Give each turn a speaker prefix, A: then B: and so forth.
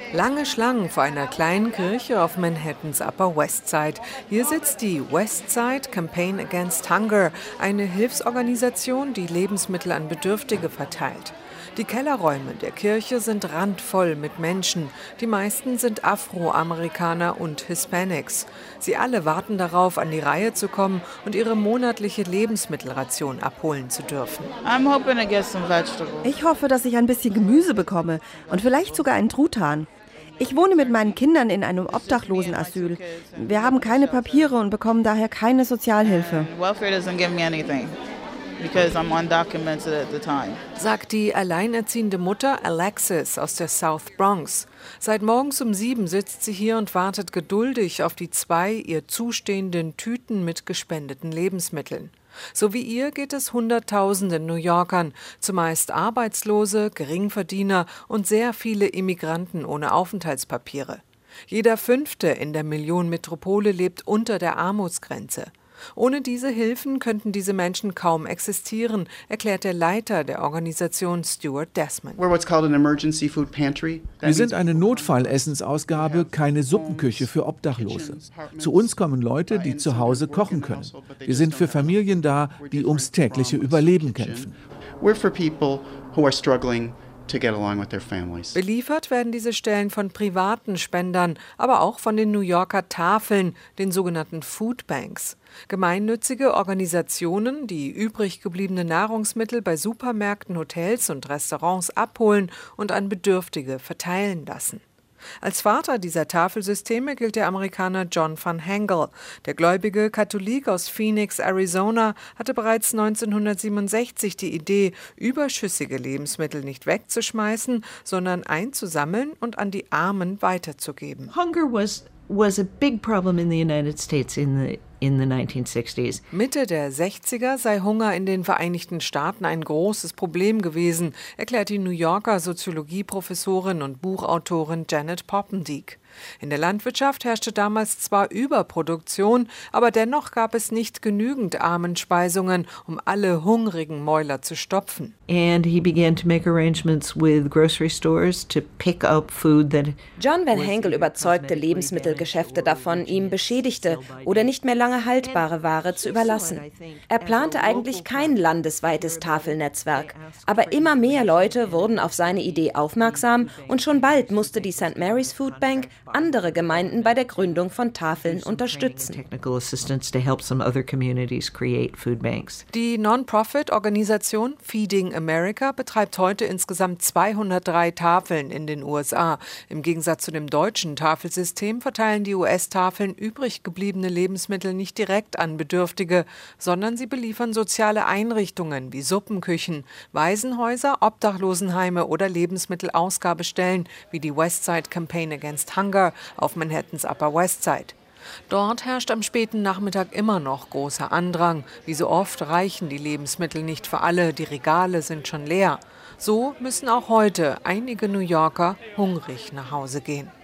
A: Lange Schlangen vor einer kleinen Kirche auf Manhattans Upper West Side. Hier sitzt die West Side Campaign Against Hunger, eine Hilfsorganisation, die Lebensmittel an Bedürftige verteilt. Die Kellerräume der Kirche sind randvoll mit Menschen. Die meisten sind Afroamerikaner und Hispanics. Sie alle warten darauf, an die Reihe zu kommen und ihre monatliche Lebensmittelration abholen zu dürfen.
B: Ich hoffe, dass ich ein bisschen Gemüse bekomme und vielleicht sogar einen Truthahn. Ich wohne mit meinen Kindern in einem Obdachlosenasyl. Wir haben keine Papiere und bekommen daher keine Sozialhilfe.
A: Sagt die alleinerziehende Mutter Alexis aus der South Bronx. Seit morgens um 7 sitzt sie hier und wartet geduldig auf die 2 ihr zustehenden Tüten mit gespendeten Lebensmitteln. So wie ihr geht es Hunderttausenden New Yorkern, zumeist Arbeitslose, Geringverdiener und sehr viele Immigranten ohne Aufenthaltspapiere. Jeder 5. in der Millionenmetropole lebt unter der Armutsgrenze. Ohne diese Hilfen könnten diese Menschen kaum existieren, erklärt der Leiter der Organisation Stuart Desmond.
C: Wir
D: sind eine Notfallessensausgabe, keine Suppenküche für Obdachlose. Zu uns kommen Leute, die zu Hause kochen können. Wir sind für Familien da, die ums tägliche Überleben kämpfen.
A: Beliefert werden diese Stellen von privaten Spendern, aber auch von den New Yorker Tafeln, den sogenannten Food Banks. Gemeinnützige Organisationen, die übrig gebliebene Nahrungsmittel bei Supermärkten, Hotels und Restaurants abholen und an Bedürftige verteilen lassen. Als Vater dieser Tafelsysteme gilt der Amerikaner John Van Hengel. Der gläubige Katholik aus Phoenix, Arizona, hatte bereits 1967 die Idee, überschüssige Lebensmittel nicht wegzuschmeißen, sondern einzusammeln und an die Armen weiterzugeben.
E: Hunger was a big problem in the United States in the 1960s.
A: Mitte der 60er sei Hunger in den Vereinigten Staaten ein großes Problem gewesen, erklärt die New Yorker Soziologieprofessorin und Buchautorin Janet Poppendieck. In der Landwirtschaft herrschte damals zwar Überproduktion, aber dennoch gab es nicht genügend Armenspeisungen, um alle hungrigen Mäuler zu stopfen.
E: And he began to make arrangements with grocery stores to pick up food that
F: John Van Hengel überzeugte Lebensmittelgeschäfte davon, ihm beschädigte oder nicht mehr lange haltbare Ware zu überlassen. Er plante eigentlich kein landesweites Tafelnetzwerk, aber immer mehr Leute wurden auf seine Idee aufmerksam und schon bald musste die St. Mary's Food Bank andere Gemeinden bei der Gründung von Tafeln unterstützen.
A: Die Non-Profit-Organisation Feeding America betreibt heute insgesamt 203 Tafeln in den USA. Im Gegensatz zu dem deutschen Tafelsystem verteilen die US-Tafeln übrig gebliebene Lebensmittel nicht direkt an Bedürftige, sondern sie beliefern soziale Einrichtungen wie Suppenküchen, Waisenhäuser, Obdachlosenheime oder Lebensmittelausgabestellen wie die Westside Campaign Against Hunger auf Manhattans Upper West Side. Dort herrscht am späten Nachmittag immer noch großer Andrang. Wie so oft reichen die Lebensmittel nicht für alle, die Regale sind schon leer. So müssen auch heute einige New Yorker hungrig nach Hause gehen.